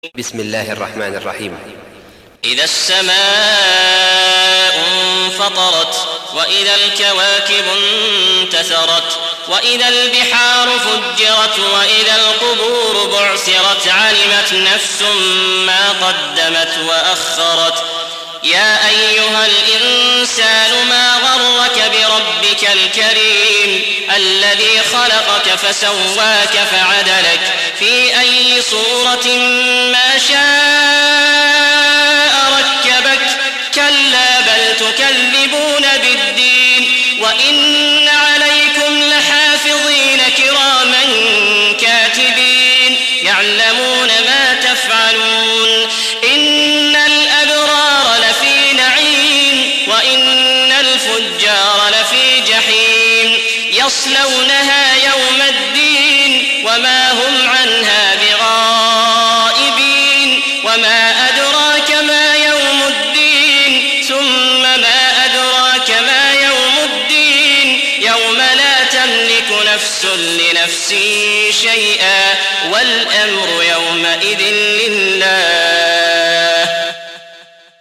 بسم الله الرحمن الرحيم. إذا السماء انفطرت وإذا الكواكب انتثرت وإذا البحار فجرت وإذا القبور بعثرت علمت نفس ما قدمت وأخرت. يا أيها الإنسان ما غرك بربك الكريم الذي خلقك فسواك فعدلك في أي صورة ما شاء ركبك. كلا بل تكذبون بالدين وإن عليكم لحافظين كراما كاتبين يعلمون ما تفعلون. إن الأبرار لفي نعيم وإن الفجار لفي جحيم يصلونها يوم الدين وما هم عنها بغائبين. وما أدراك ما يوم الدين ثم ما أدراك ما يوم الدين يوم لا تملك نفس لنفس شيئا والأمر يومئذ لله.